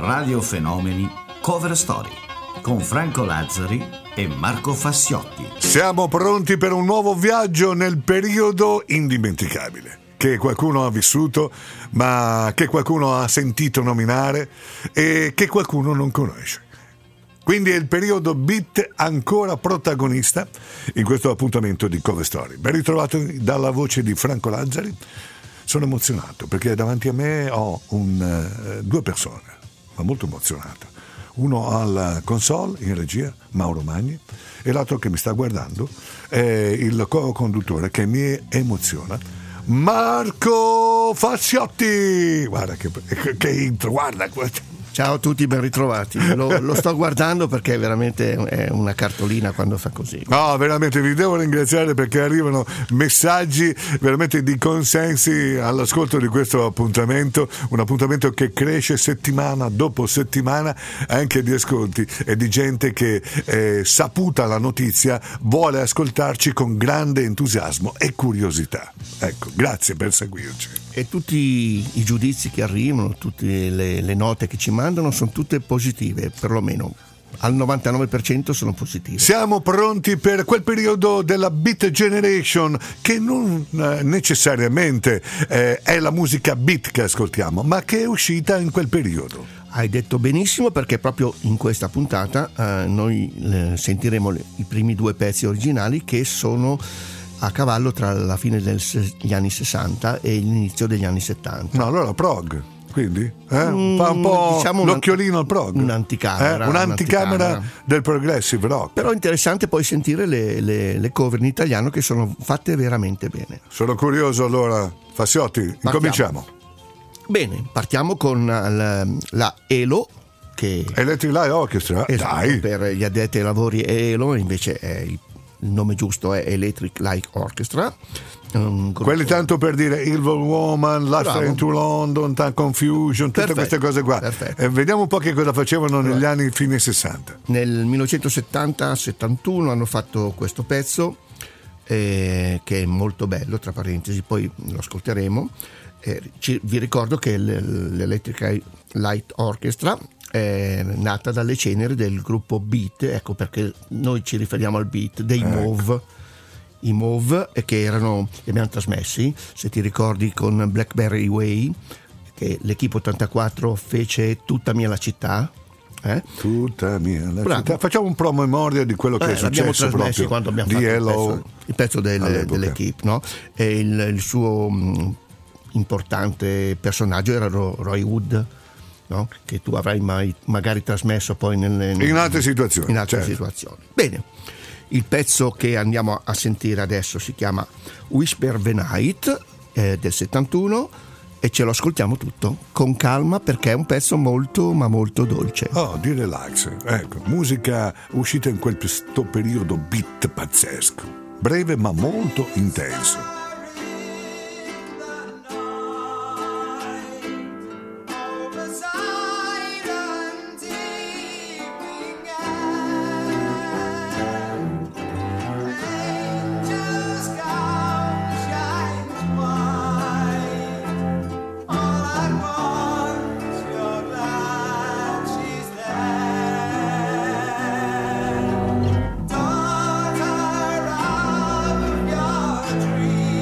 Radio Fenomeni Cover Story con Franco Lazzari e Marco Fasciotti. Siamo pronti per un nuovo viaggio nel periodo indimenticabile che qualcuno ha vissuto, ma che qualcuno ha sentito nominare e che qualcuno non conosce. Quindi è il periodo beat ancora protagonista in questo appuntamento di Cover Story. Ben ritrovato dalla voce di Franco Lazzari. Sono emozionato perché davanti a me ho due persone, ma molto emozionato. Uno alla console in regia, Mauro Magni, e l'altro che mi sta guardando è il co-conduttore che mi emoziona, Marco Fasciotti. Guarda che intro, guarda questo. Ciao a tutti, ben ritrovati. Lo sto guardando perché veramente è una cartolina quando fa così. No, veramente vi devo ringraziare perché arrivano messaggi veramente di consensi all'ascolto di questo appuntamento, un appuntamento che cresce settimana dopo settimana, anche di ascolti e di gente che saputa la notizia vuole ascoltarci con grande entusiasmo e curiosità. Ecco, grazie per seguirci. E tutti i giudizi che arrivano, tutte le note che ci mandano sono tutte positive, perlomeno al 99% sono positive. Siamo pronti per quel periodo della Beat Generation che non necessariamente è la musica beat che ascoltiamo, ma che è uscita in quel periodo. Hai detto benissimo, perché proprio in questa puntata noi sentiremo i primi due pezzi originali che sono a cavallo tra la fine degli anni 60 e l'inizio degli anni 70. No, allora prog, quindi? Fa un po' diciamo l'occhiolino al prog. Un'anticamera. Un'anticamera del progressive rock. Però è interessante poi sentire le cover in italiano che sono fatte veramente bene. Sono curioso allora. Fasciotti, incominciamo. Bene, partiamo con la ELO, che Electric Light Orchestra. Esatto, dai. Per gli addetti ai lavori ELO, invece è il nome giusto è Electric Light Orchestra. Quelli tanto per dire Evil Woman, Last Train to London, Confusion, tutte queste cose qua. Vediamo un po' che cosa facevano negli anni fine 60. Nel 1970-71 hanno fatto questo pezzo che è molto bello, tra parentesi, poi lo ascolteremo. Vi ricordo che l'Electric Light Orchestra è nata dalle ceneri del gruppo Beat, ecco perché noi ci riferiamo al Beat dei Mauve. I Mauve che erano, li abbiamo trasmessi, se ti ricordi, con Blackberry Way, che l'Equipe 84 fece Tutta mia la città. Tutta mia la città. Facciamo un promemoria di quello che è successo proprio quando abbiamo di fatto il pezzo dell'Equipe, no? E il suo importante personaggio era Roy Wood, no? Che tu avrai magari trasmesso poi in altre situazioni. Bene, il pezzo che andiamo a sentire adesso si chiama Whisper the Night, del 71, e ce lo ascoltiamo tutto con calma perché è un pezzo molto ma molto dolce. Di relax. Ecco, musica uscita in quel periodo beat pazzesco, breve ma molto intenso. Dream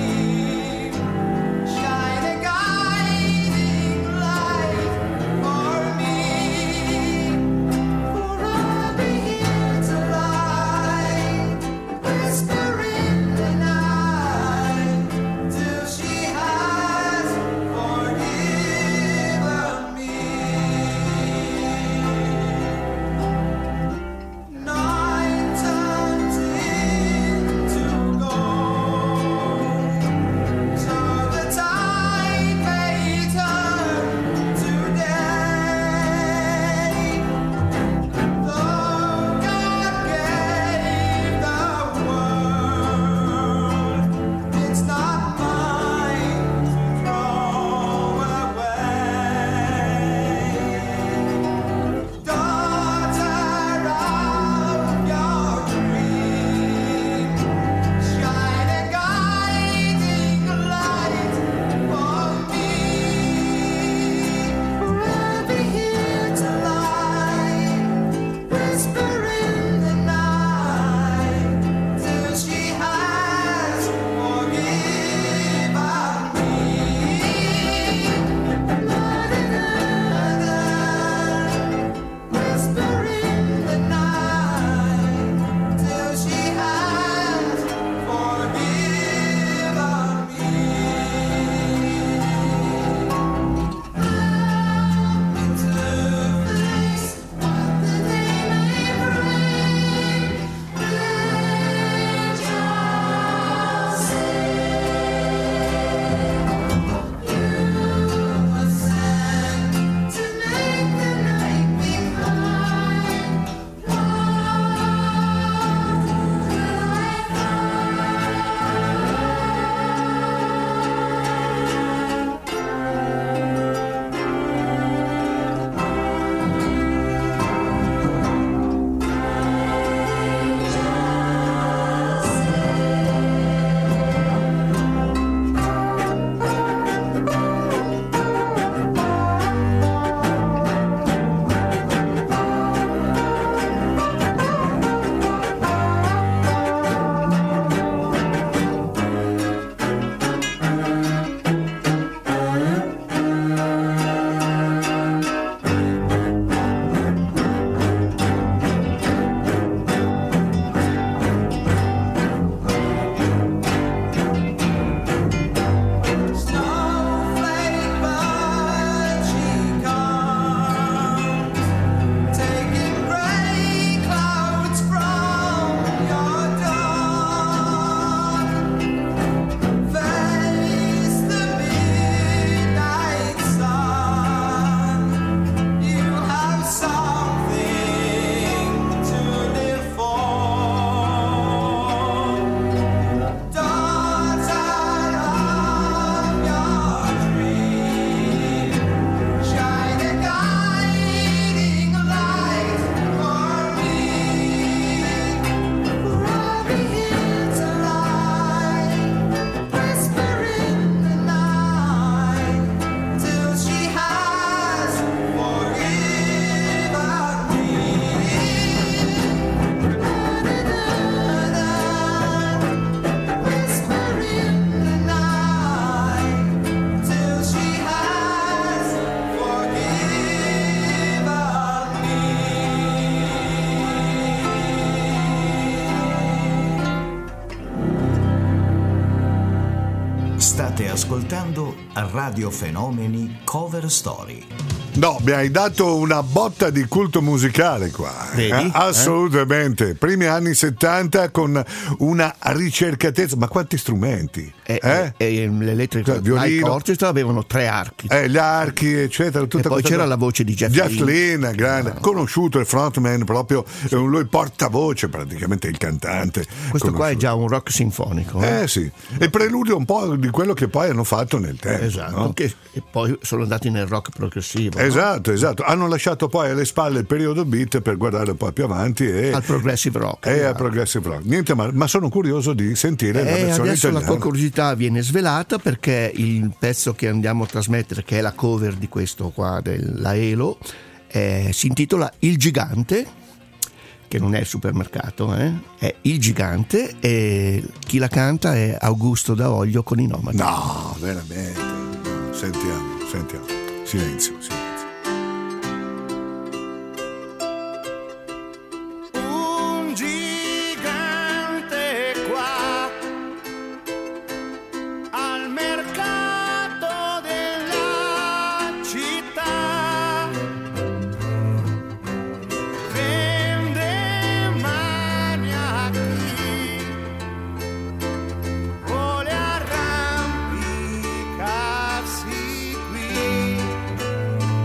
State ascoltando Radio Fenomeni Cover Story. No, mi hai dato una botta di culto musicale qua. Vedi? Assolutamente. Primi anni 70 con una ricercatezza. Ma quanti strumenti? L'Electric Light Orchestra avevano 3 archi. Gli archi, eccetera. E poi c'era la voce di Jeff Lynne, grande, conosciuto, il frontman proprio, lui portavoce, praticamente il cantante. Questo qua è già un rock sinfonico. Sì. E preludio un po' di quello che poi hanno fatto nel tempo. Esatto, no? Che poi sono andati nel rock progressivo. Esatto. Hanno lasciato poi alle spalle il periodo beat per guardare poi più avanti al progressive rock. Al progressive rock. Niente male, ma sono curioso di sentire la versione adesso italiana. la tua curiosità viene svelata, perché il pezzo che andiamo a trasmettere, che è la cover di questo qua della Elo, si intitola Il Gigante, che non è il supermercato, è Il Gigante, e chi la canta è Augusto Daoglio con i Nomadi. No, veramente. Sentiamo. Silenzio. Un gigante qua al mercato della città vende maniaci, vuole arrampicarsi qui.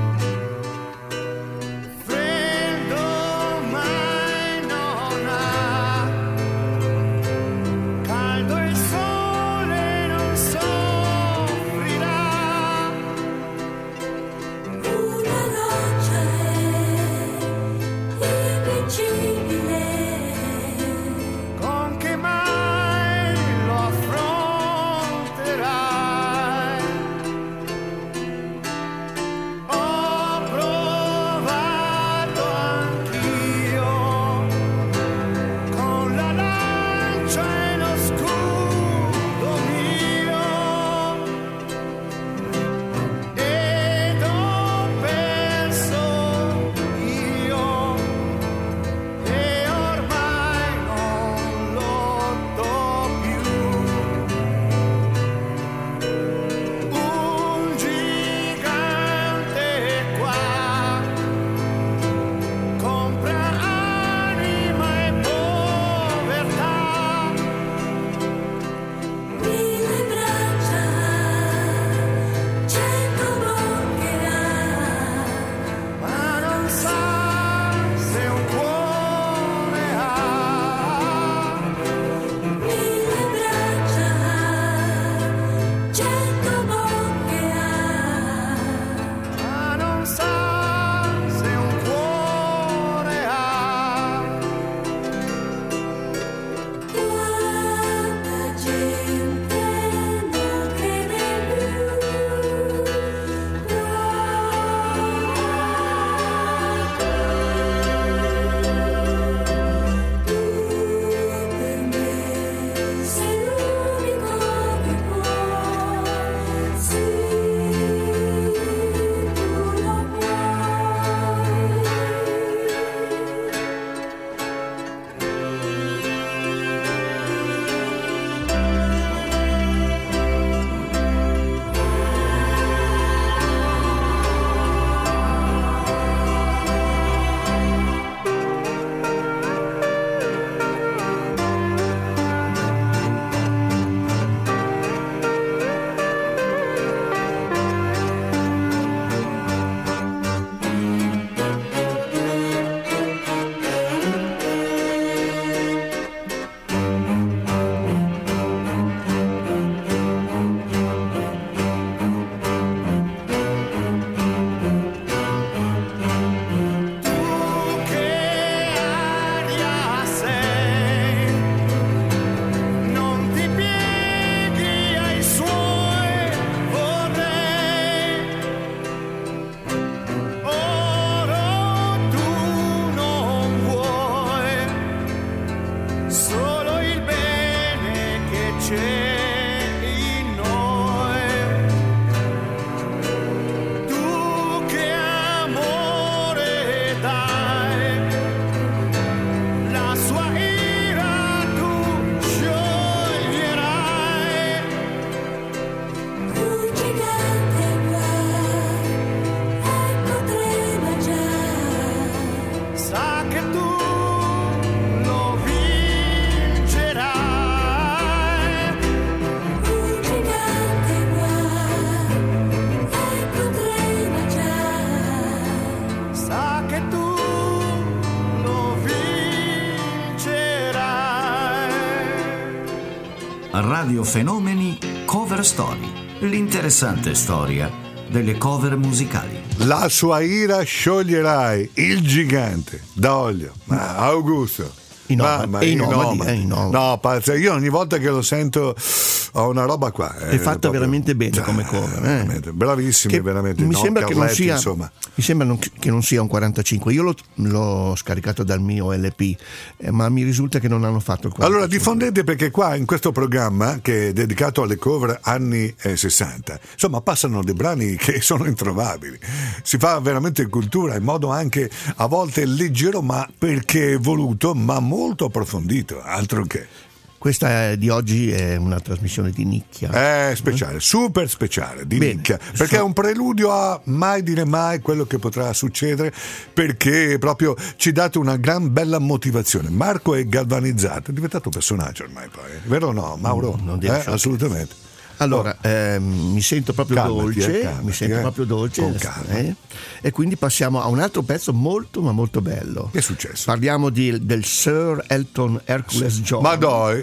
Radio Fenomeni Cover Story, l'interessante storia delle cover musicali. La sua ira scioglierai, il gigante d'olio, ma Augusto. I nomadi. No, pazza, io ogni volta che lo sento ho una roba qua. È fatta proprio, veramente bene come cover. Veramente, bravissimi, Che veramente. Mi sembra che non Carletti, sia, insomma. mi sembra che non sia un 45. Io l'ho scaricato dal mio LP, ma mi risulta che non hanno fatto il 45. Allora diffondete, perché qua in questo programma che è dedicato alle cover anni 60, insomma passano dei brani che sono introvabili. Si fa veramente cultura in modo anche a volte leggero, ma perché voluto, ma molto approfondito, altro che. Questa di oggi è una trasmissione di nicchia. Speciale, super speciale, di Bene, nicchia, perché è un preludio a mai dire mai quello che potrà succedere, perché proprio ci date una gran bella motivazione. Marco è galvanizzato, è diventato un personaggio ormai poi, vero o no, Mauro? Non deve assolutamente. Allora, mi sento proprio Calmati, dolce, calmati, mi sento proprio dolce, con calma. E quindi passiamo a un altro pezzo molto ma molto bello. Che è successo? Parliamo del Sir Elton Hercules John. Ma dai,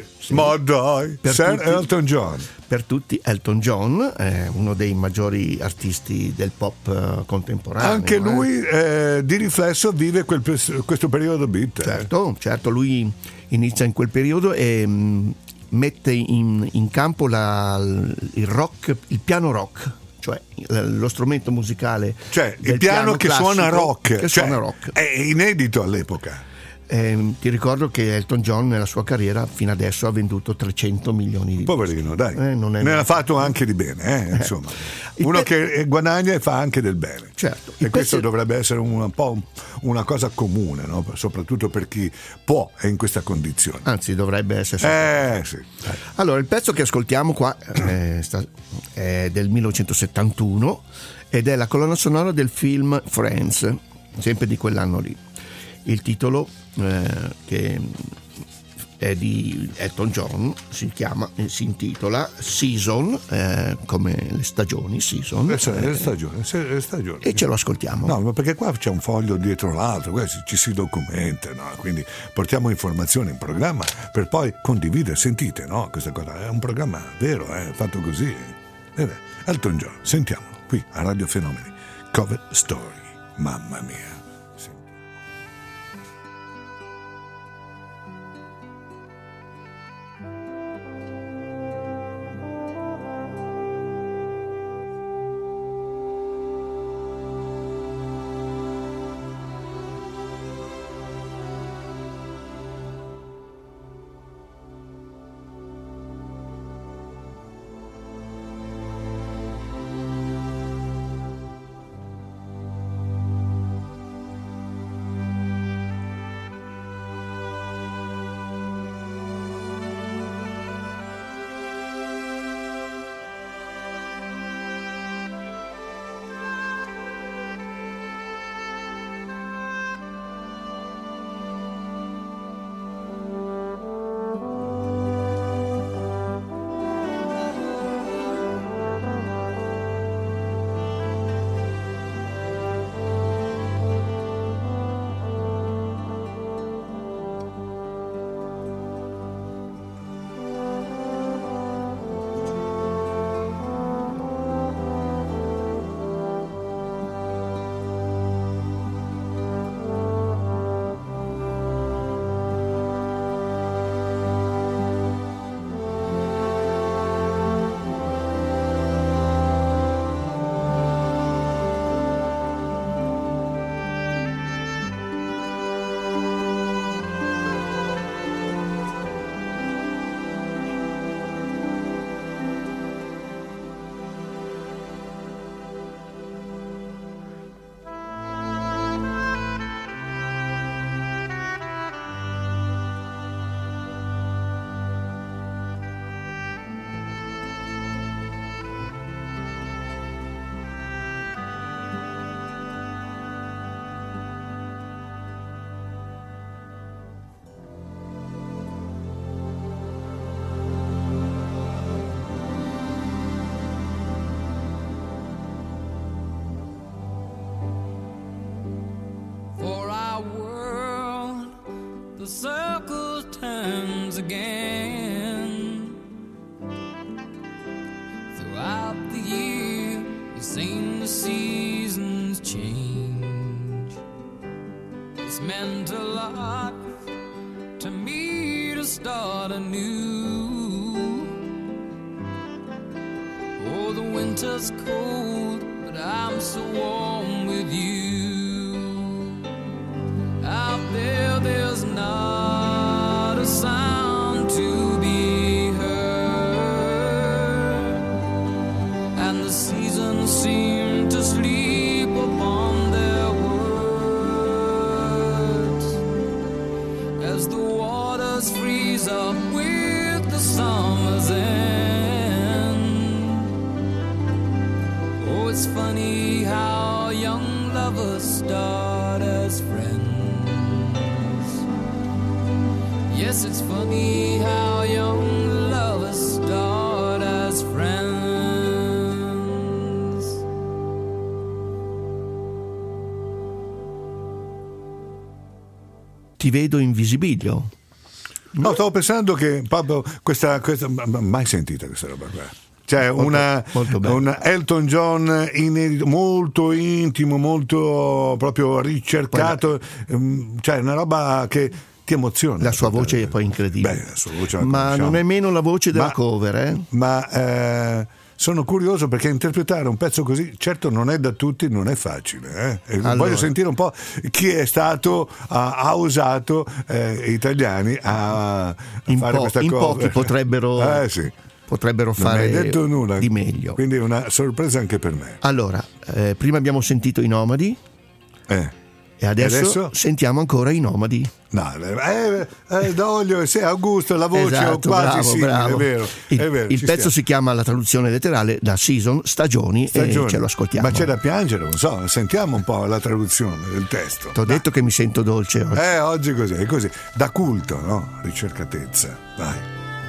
Per Sir tutti- Elton John. Per tutti Elton John, uno dei maggiori artisti del pop contemporaneo. Anche lui di riflesso vive questo periodo beat. Certo, lui inizia in quel periodo e mette in campo il rock, il piano rock, cioè lo strumento musicale, Cioè del il piano che classico, suona rock, che cioè, suona rock. è inedito all'epoca. Ti ricordo che Elton John nella sua carriera fino adesso ha venduto 300 milioni di Poverino, dai. non è ne ha niente. fatto anche di bene, insomma. Uno che guadagna e fa anche del bene. Certo. E Il questo pezzo- dovrebbe essere un po' una cosa comune, no? Soprattutto per chi può è in questa condizione. Anzi, dovrebbe essere. Sì. Allora, il pezzo che ascoltiamo qua è del 1971 ed è la colonna sonora del film Friends, sempre di quell'anno lì. Il titolo, che è di Elton John, si intitola Season, come le stagioni, Season. È stagione. E ce lo ascoltiamo. No, ma perché qua c'è un foglio dietro l'altro, ci si documenta, no? Quindi portiamo informazioni in programma per poi condividere, sentite, no? Questa cosa è un programma vero, fatto così. Elton John, sentiamolo qui a Radio Fenomeni, Cover Story, mamma mia. seen the seasons change. It's meant a lot to me to start anew. Oh, the winter's cold, but I'm so warm with you. Out there, there's not a sound to be heard, and the seasons seem to sleep upon their words as the waters freeze up with the summer's end. Oh, it's funny how young lovers start as friends. Yes, it's funny how young lovers start as friends. Ti vedo in Visibilio. No, stavo pensando che proprio questa mai sentita questa roba qua. Cioè Molto bello. un Elton John inedito, molto intimo, molto proprio ricercato, cioè una roba che ti emoziona. La sua voce è poi incredibile. Beh, la sua voce la ma conosciamo. non è meno la voce della cover, eh? Ma sono curioso perché interpretare un pezzo così, certo non è da tutti, non è facile. Allora. Voglio sentire un po' chi è stato, ha usato italiani a fare questa in cosa. pochi potrebbero, Sì. potrebbero Non mi hai fare detto nulla, di meglio. quindi è una sorpresa anche per me. Allora, prima abbiamo sentito i Nomadi e adesso sentiamo ancora i Nomadi. No, D'Olio, sì, Augusto, la voce Esatto, quasi bravo. simile, è vero. Il ci pezzo stiamo. si chiama, la traduzione letterale, da Season, stagioni, e ce lo ascoltiamo. Ma c'è da piangere, non so, sentiamo un po' la traduzione del testo. T'ho detto che mi sento dolce oggi. Oggi è così, da culto, no? Ricercatezza, vai.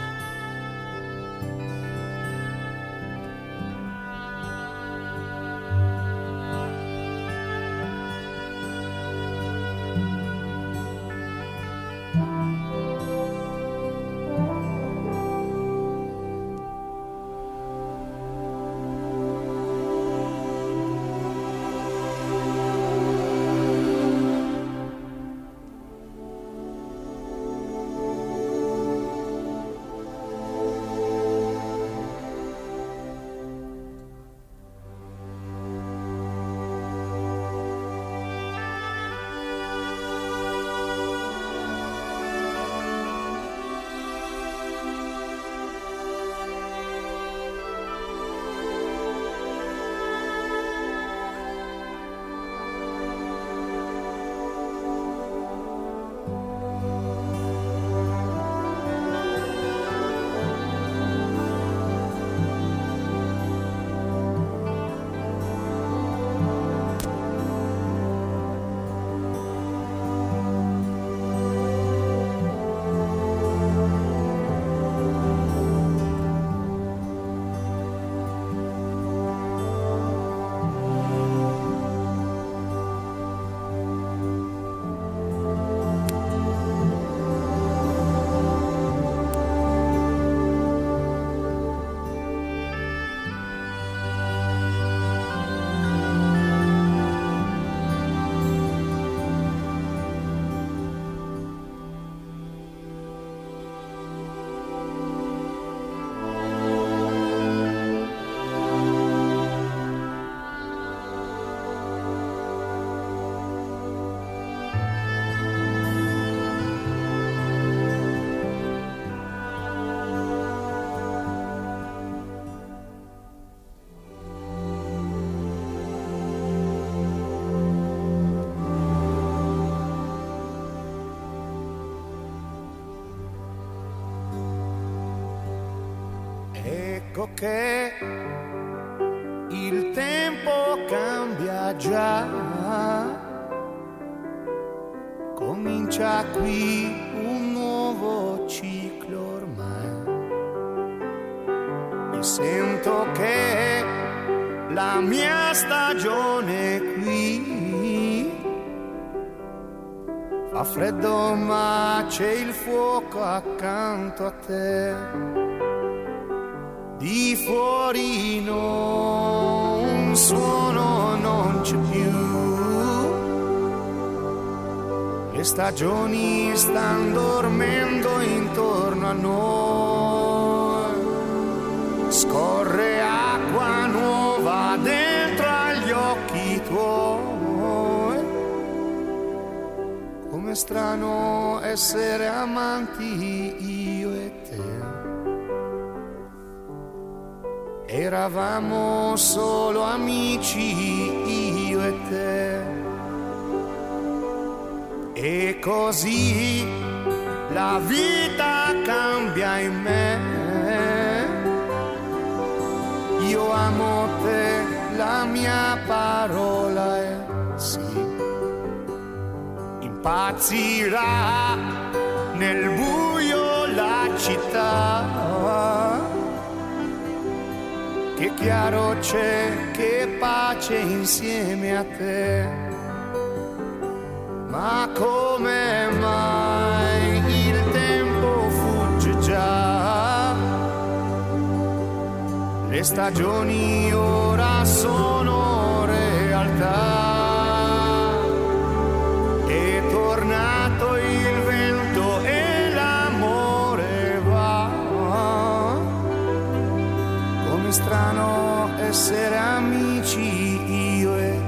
Ecco che il tempo cambia già, comincia qui un nuovo ciclo ormai, e sento che la mia stagione qui fa freddo ma c'è il fuoco accanto a te. Di fuori non suono non c'è più. Le stagioni stanno dormendo intorno a noi. Scorre acqua nuova dentro agli occhi tuoi. Com'è strano essere amanti io e te. Eravamo solo amici io e te. E così la vita cambia in me. Io amo te, la mia parola è sì. Impazzirà nel buio la città. Che chiaro c'è, che pace insieme a te. Ma come mai il tempo fugge già? Le stagioni ora sono realtà. È tornato il vento e l'amore va. Come strano essere amici io e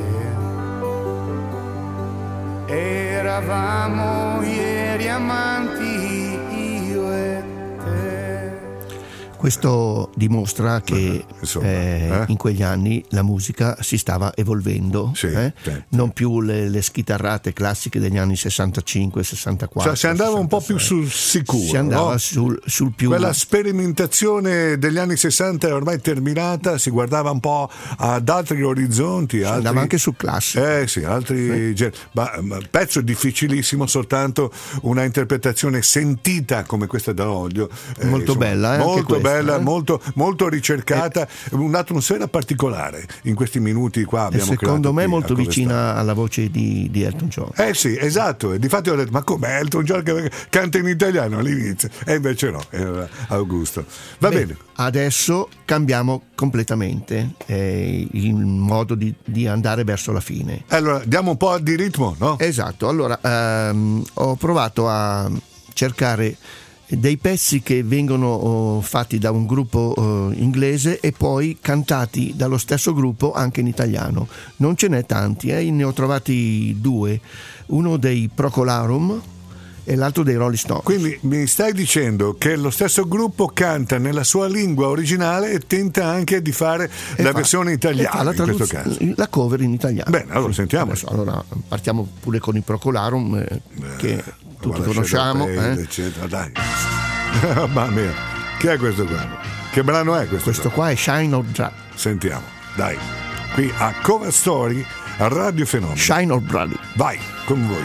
te. Eravamo ieri amanti io e te. Questo dimostra che in quegli anni la musica si stava evolvendo, certo. Non più le schitarrate classiche degli anni 65-64. Cioè si andava 66. Un po' più sul sicuro. Si andava no? sul più. Quella sperimentazione degli anni 60 è ormai terminata, si guardava un po' ad altri orizzonti. Si andava anche sul classico. Sì, altri generi. Ma pezzo difficilissimo, soltanto una interpretazione sentita come questa da Ollio. Molto bella, molto questa, bella, molto ricercata, un'atmosfera particolare in questi minuti qua abbiamo creato. Secondo me molto vicina alla voce di Elton John. Sì, esatto, e difatti ho detto ma com'è Elton John che canta in italiano all'inizio? E invece no, era Augusto. Va bene. Adesso cambiamo completamente il modo di andare verso la fine. Allora, diamo un po' di ritmo, no? Esatto, allora ho provato a cercare dei pezzi che vengono fatti da un gruppo inglese e poi cantati dallo stesso gruppo anche in italiano. Non ce n'è tanti, ne ho trovati due, uno dei Procolarum e l'altro dei Rolling Stones. Quindi mi stai dicendo che lo stesso gruppo canta nella sua lingua originale e tenta anche di fare la versione italiana in questo caso. La cover in italiano. Bene, allora sentiamo. Allora partiamo pure con i Procolarum che tutti conosciamo. Eccetera, dai. Mamma mia, che è questo qua? Che brano è questo? Questo qua è Shine or Brother. Sentiamo, dai. Qui a Cover Story a Radio Fenomeno. Shine or Brother. Vai, con voi.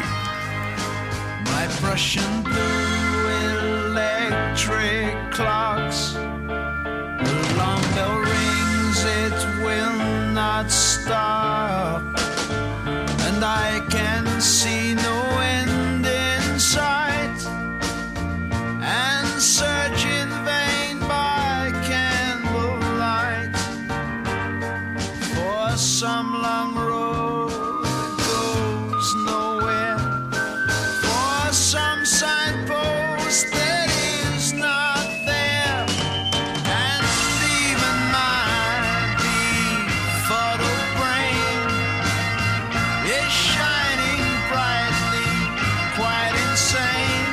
My Prussian blue electric clocks. The alarm bell rings, it will not stop. And I can see no end in sight. And search in vain by candlelight for some long road that goes nowhere, for some signpost that is not there, and even my befuddled brain is shining brightly, quite insane.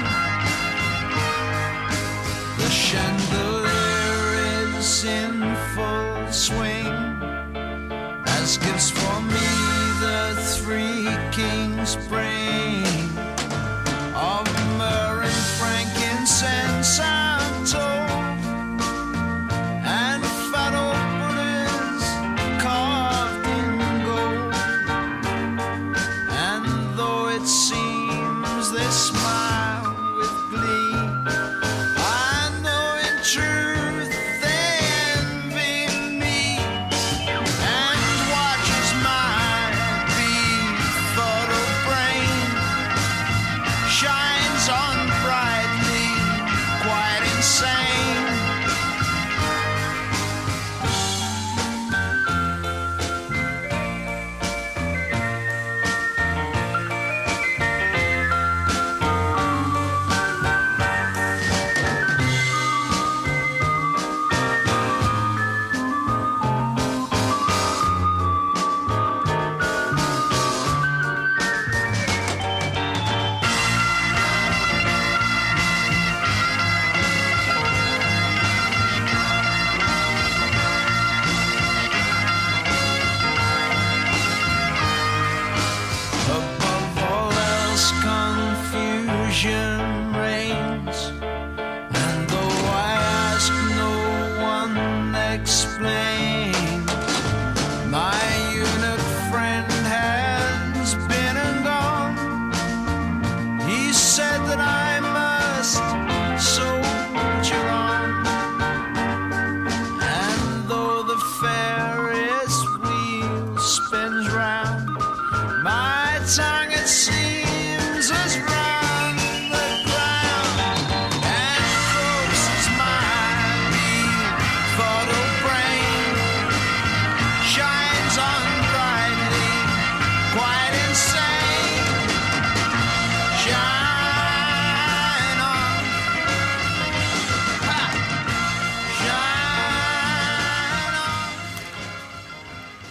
The chandelier is in full swing, as gifts for me the three kings bring, of myrrh and frankincense I'm told, and fat old Buddhas carved in gold. And though it seems they smile with glee, I know in truth they envy me, and watches my befuddled brain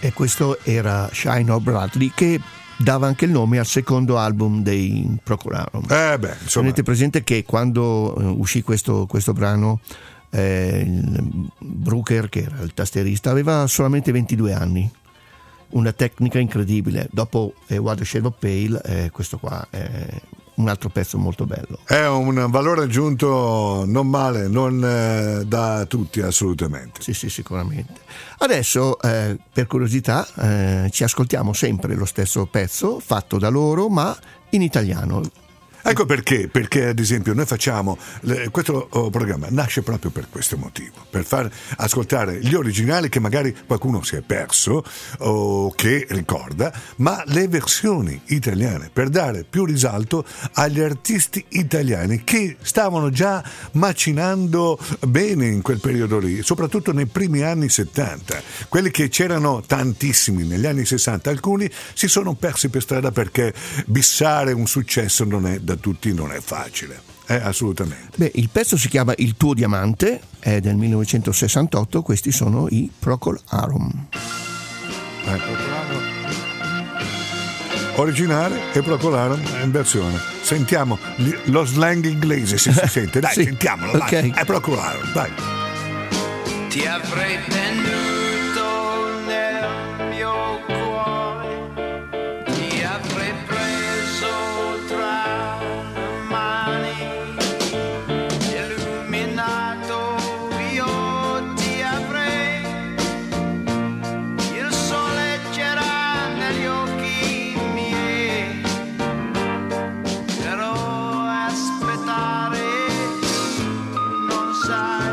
E questo era Shine of Bradley, che dava anche il nome al secondo album dei Procol Harum. Tenete presente che quando uscì questo brano, Brooker, che era il tastierista, aveva solamente 22 anni. Una tecnica incredibile. Dopo What a Shade of Pale, questo qua è un altro pezzo molto bello. È un valore aggiunto non male, non da tutti, assolutamente. Sì, sicuramente. Adesso, per curiosità, ci ascoltiamo sempre lo stesso pezzo fatto da loro, ma in italiano. Ecco perché, ad esempio noi facciamo questo programma nasce proprio per questo motivo, per far ascoltare gli originali che magari qualcuno si è perso o che ricorda, ma le versioni italiane, per dare più risalto agli artisti italiani che stavano già macinando bene in quel periodo lì, soprattutto nei primi anni 70, quelli che c'erano tantissimi negli anni 60, alcuni si sono persi per strada perché bissare un successo non è da tutti, non è facile, assolutamente. Il pezzo si chiama Il tuo diamante, è del 1968, questi sono i Procol Harum. Originale e Procol Harum in versione. Sentiamo lo slang inglese, se si sente, dai, sì, sentiamolo, okay. Dai, è Procol Harum, dai. Ti avrei tenuto nel mio cuore, ti avrei preso tra le mani, illuminato io ti avrei, il sole c'era negli occhi miei, però aspettare non sai.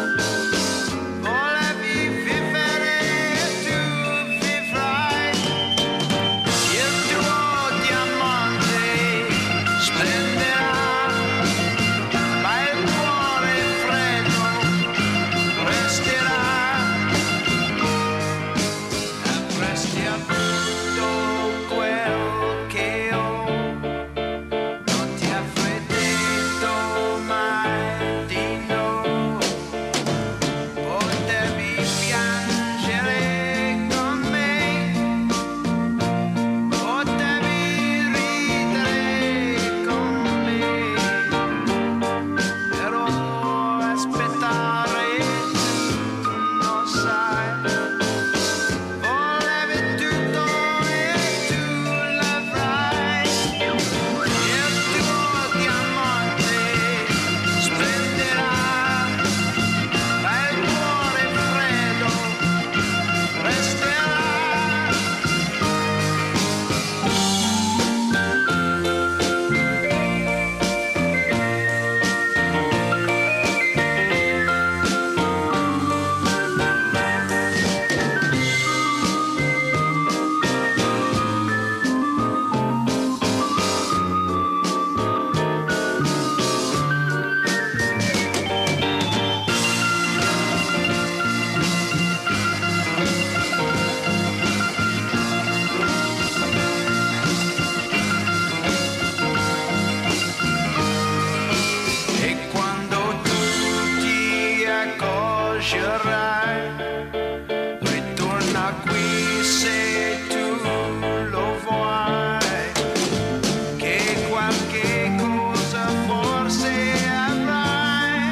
Ritorna qui se tu lo vuoi, che qualche cosa forse avrai,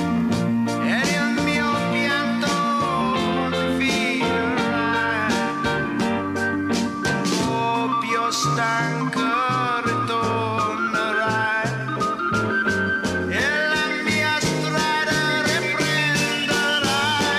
e il mio pianto finirai, doppio stanco ritornerai, e la mia strada riprenderai.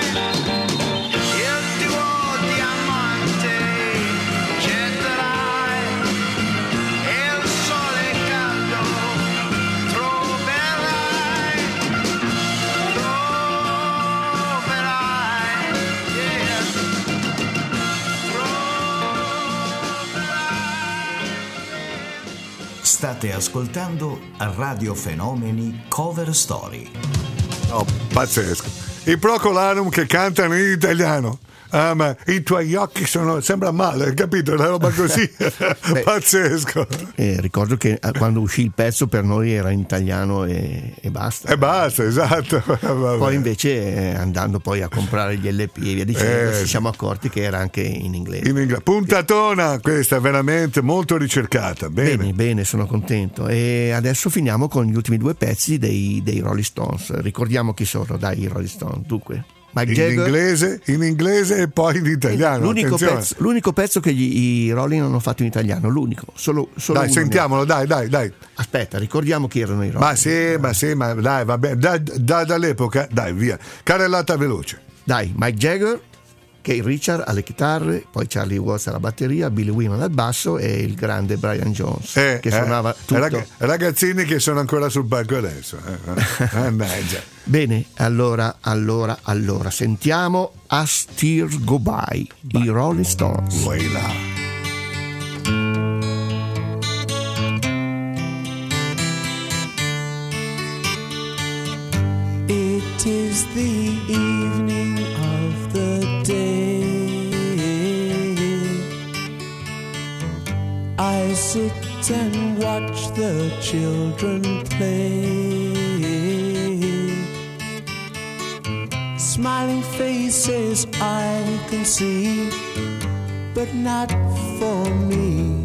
State ascoltando Radio Fenomeni Cover Story. Oh, pazzesco. I Procol Harum che cantano in italiano. ma i tuoi occhi sembra male, capito? Una roba così pazzesco. Ricordo che quando uscì il pezzo per noi era in italiano e basta. E basta, esatto. Poi invece andando poi a comprare gli LP e via dicendo ci siamo accorti che era anche in inglese. Puntatona questa, veramente molto ricercata. Bene, sono contento. E adesso finiamo con gli ultimi 2 pezzi dei Rolling Stones. Ricordiamo chi sono, dai, i Rolling Stones. Dunque, Mike Jagger, in inglese e poi in italiano. L'unico pezzo che i Rolling hanno fatto in italiano, l'unico. Solo dai, sentiamolo, dai. Aspetta, ricordiamo chi erano i Rolling. Ma sì, dai, vabbè, dall'epoca, dai, via. Carrellata veloce. Dai, Mike Jagger, Keith Richards alle chitarre, poi Charlie Watts alla batteria, Billy Wyman al basso e il grande Brian Jones che suonava tutto. Ragazzini che sono ancora sul palco adesso. Bene, allora sentiamo As Tears Go By, i Rolling Stones. Vai là. It is the evening of the day. I sit and watch the children play. Smiling faces I can see, but not for me.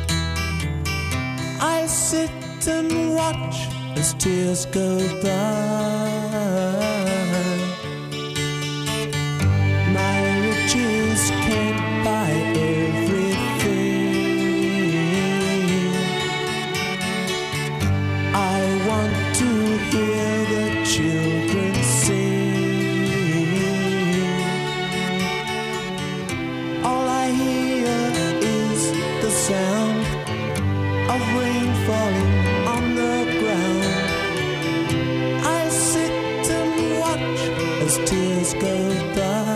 I sit and watch as tears go by. My riches can't buy everything. I want to hear the children sing. All I hear is the sound of rain falling on the ground. I sit and watch as tears go by.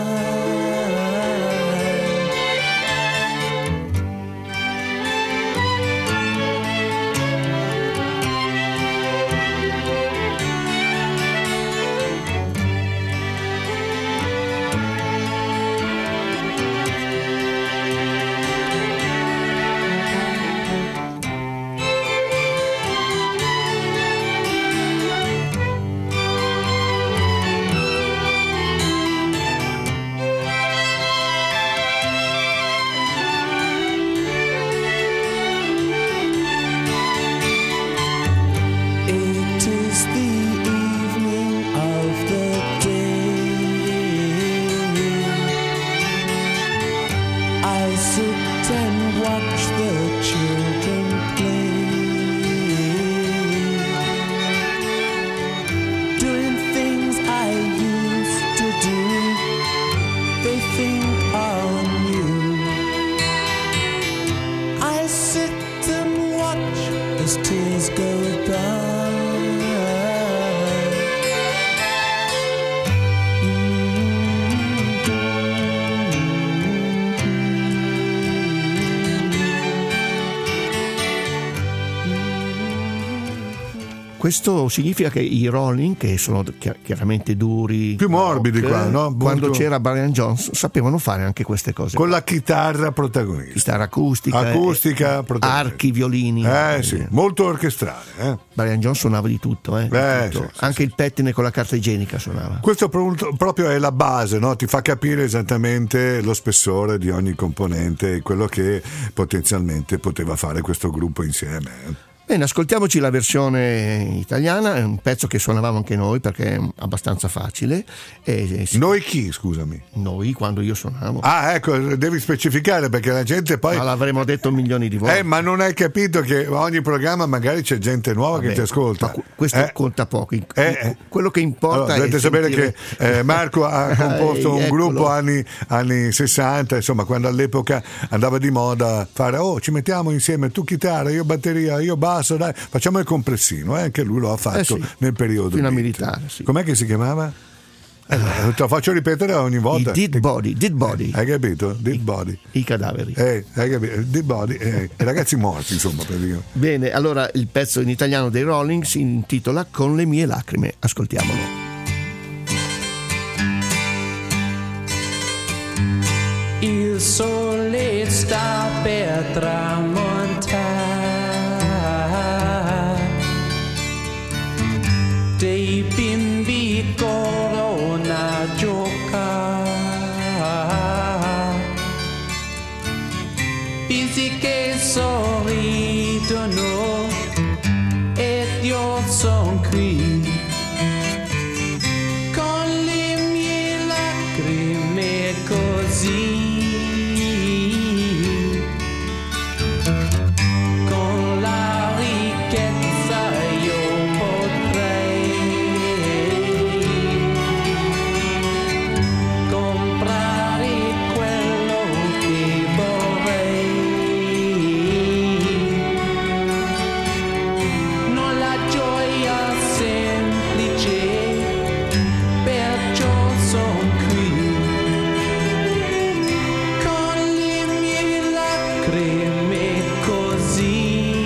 Questo significa che i Rolling, che sono chiaramente duri, più morbidi qua, no? Quando c'era Brian Jones sapevano fare anche queste cose con la chitarra protagonista, chitarra acustica archi, violini, sì, molto orchestrale. Brian Jones suonava di tutto, sì, anche il pettine con la carta igienica suonava. Questo proprio è la base, no? Ti fa capire esattamente lo spessore di ogni componente e quello che potenzialmente poteva fare questo gruppo insieme. Bene, ascoltiamoci la versione italiana, è un pezzo che suonavamo anche noi perché è abbastanza facile. Noi chi, scusami? Noi, quando io suonavo. Ah, ecco, devi specificare perché la gente poi... Ma l'avremmo detto milioni di volte. Ma non hai capito che ogni programma magari c'è gente nuova che ti ascolta. Ma questo conta poco. Quello che importa è dovete sapere che Marco ha composto un gruppo anni 60, insomma, quando all'epoca andava di moda fare ci mettiamo insieme, tu chitarra, io batteria, io basso. Dai, facciamo il compressino, anche lui lo ha fatto nel periodo fino a militare. Sì. Com'è che si chiamava? Te lo faccio ripetere ogni volta. Dead Body. Hai capito? Dead Body. I cadaveri. Hai capito? Dead Body. I ragazzi morti, insomma. Bene, allora il pezzo in italiano dei Rolling si intitola Con le mie lacrime. Ascoltiamolo. sole sta per tramontare, dei bimbi corrono a giocare, bisi che sorridono ed io son qui con le mie lacrime così. Con la ricchezza io potrei comprare quello che vorrei, non la gioia semplice, perciò son qui con le mie lacrime così.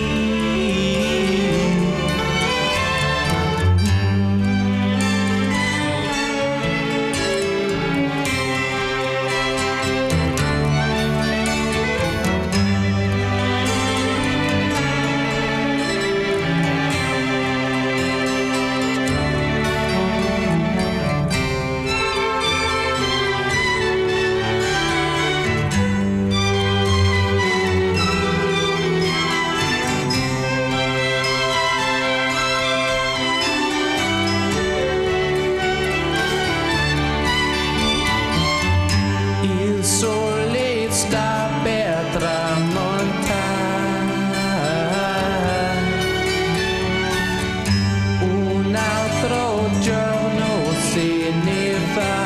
Il sole sta per tramontare, un altro giorno se ne va,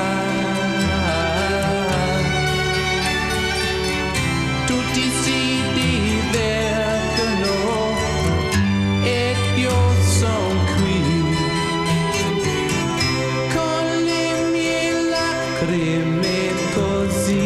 tutti si divertono ed io son qui con le mie lacrime così.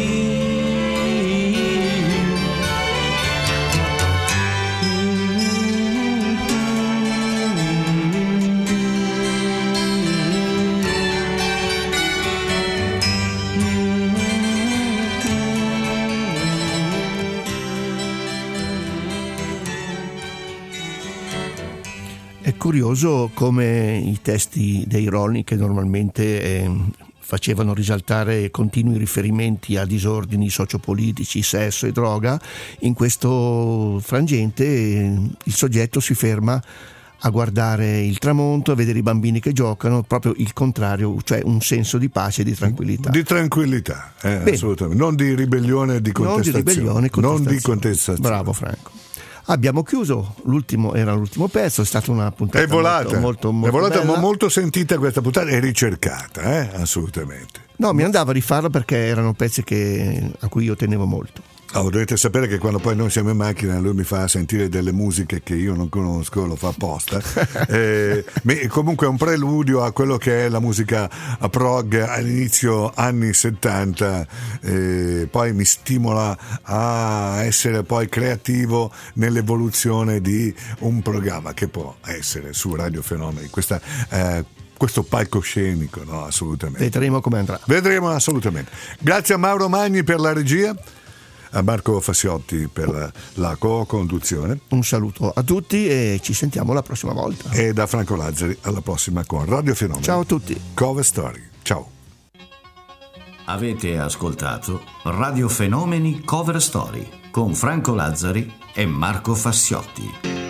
È curioso come i testi dei Rolling, che normalmente facevano risaltare continui riferimenti a disordini sociopolitici, sesso e droga, in questo frangente il soggetto si ferma a guardare il tramonto, a vedere i bambini che giocano, proprio il contrario, cioè un senso di pace e di tranquillità. Di tranquillità, assolutamente. Non di ribellione e di contestazione. Non di contestazione. Bravo Franco. Abbiamo chiuso, era l'ultimo pezzo, è stata una puntata è volata, molto bella. Ma molto sentita questa puntata e ricercata, assolutamente. No, mi andava a rifarla perché erano pezzi a cui io tenevo molto. Dovete sapere che quando poi noi siamo in macchina lui mi fa sentire delle musiche che io non conosco, lo fa apposta. Comunque è un preludio a quello che è la musica a prog all'inizio anni 70, poi mi stimola a essere poi creativo nell'evoluzione di un programma che può essere su Radio Fenomeni. Questo palcoscenico, no? Assolutamente. Vedremo come andrà. Vedremo assolutamente. Grazie a Mauro Magni per la regia, a Marco Fassiotti per la co-conduzione. Un saluto a tutti e ci sentiamo la prossima volta. E da Franco Lazzari alla prossima con Radio Fenomeni. Ciao a tutti. Cover Story. Ciao. Avete ascoltato Radio Fenomeni Cover Story con Franco Lazzari e Marco Fassiotti.